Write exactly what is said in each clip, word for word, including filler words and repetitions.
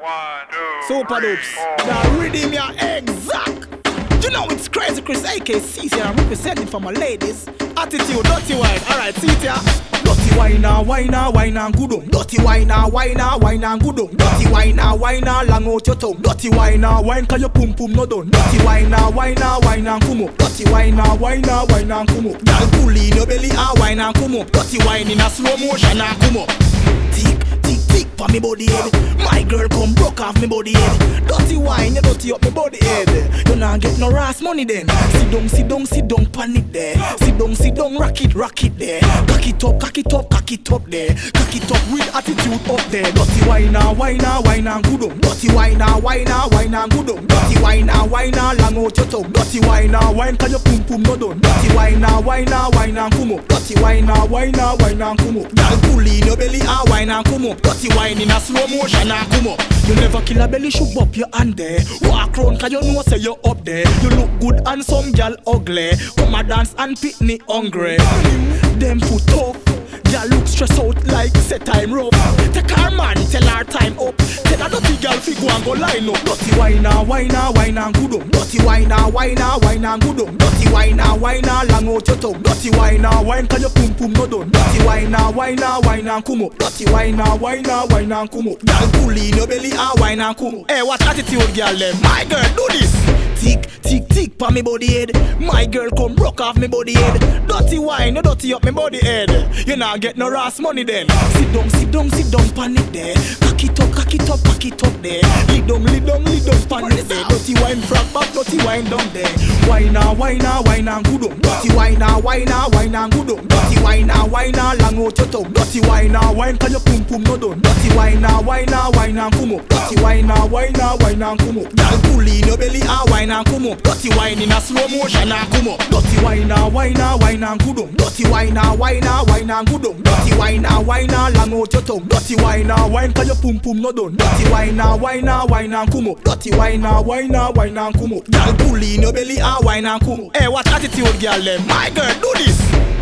One, two, Super three, dupes. four. The rhythm ya exact. You know it's crazy, Chris A K C here. I'm representing for my ladies. Attitude, dirty wine. Alright, see it here. Dirty wine now, wine now, wine now, good on. Dirty wine now, wine now, wine now, good on. Dirty wine now, wine now, long out your tongue. Dirty wine now, wine cause your pum pum no done. Dirty wine now, wine now, wine now, come up. Dirty wine now, wine now, wine now, come up. Girl pull in your belly, ah, wine now, come up. Dirty wine in a slow motion, now come up. Tick, tick, tick for me body head. My girl come broke off me body head. Dirty wine, you dirty up me body head. You not get no ass money then. Sit down, sit down, sit down, panic there. Sit down, sit down, rock it, rock it there. Cock it up, cock it up, cock it up there. Cock it up with attitude up there. Dirty wine now, wine now, wine now, good on. Dirty wine now, wine now, wine now, good on. Dirty wine now, wine now, long out your tongue. Dirty wine now, wine cause your pum pum no done. Dirty wine now, wine now, wine now, come up. Dirty wine now, wine now, wine now, come up. Girl pull in your belly, ah, wine now, come up. Dirty wine in a slow motion, now come up. You never kill a belly, shoot up your hand there. Walk round cause you know say you up there. You look good and some gal ugly. Come a dance and pick me hungry. Them foot tough. Gal look stressed out like set time rough. Take her man, tell her time up. Tell her dirty gal fi go and go line up. Dirty wine now, wine now, wine now, good on. Dirty wine now, wine now, wine now, good on. Dirty wine now, wine now, long out your tongue. Dirty wine now, wine cause your pum pum no done. Dirty wine now, wine now, wine now, come up. Dirty wine now, wine now, wine now, come up. Gal pull in your belly, ah, wine now, come up. Hey, what attitude, girl? Them, my girl, do this. Tick, tick, tick, pa me body head. My girl come broke off me body head. Dirty wine, you dirty up me body head. You not get no ass money then. Sit down, sit down, sit down, pan it there. Cock it up, cock it up, cock it up there. Lead down, lead down, lead down, pan it there. Dirty wine frog back, dirty wine down there. Wine now, wine now, wine now, good on. Dirty wine now, wine now, wine now, good on. Dirty wine now, wine now, long out your tongue. Dirty wine now, wine cause your pum pum no done. Dirty wine now, wine now, wine now, come up. Dirty wine now, wine now, wine now, come up. Girl pull in your belly, ah, wine now, come up. Dirty wine in a slow motion, now come up. Dirty wine now, wine now, wine now, good on. Dirty wine now, wine now, wine now, good on. Dirty wine now, wine now, long out your tongue. Dirty wine now, wine cause your pum pum no done. Dirty wine now, wine now, wine now, come up. Dirty wine now, wine now, wine now, come up. Girl pull in your belly, ah, wine now, come up. Hey, what attitude, girl? Them, my girl, do this.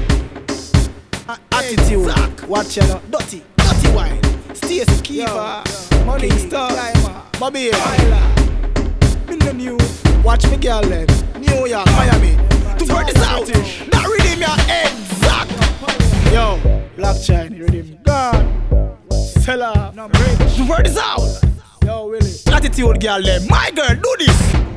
A- attitude, Zach. Watch you know, dirty, dirty wine. Stacy Kiva, Money Star, Bobby, in the new. Watch me, girl. Them, New York, Miami. To word this out. That rhythm, ya exact. Yo, Black China, rhythm, God. Seller, to word this out. Yo, Willie. Attitude, girl. Them, my girl, do this.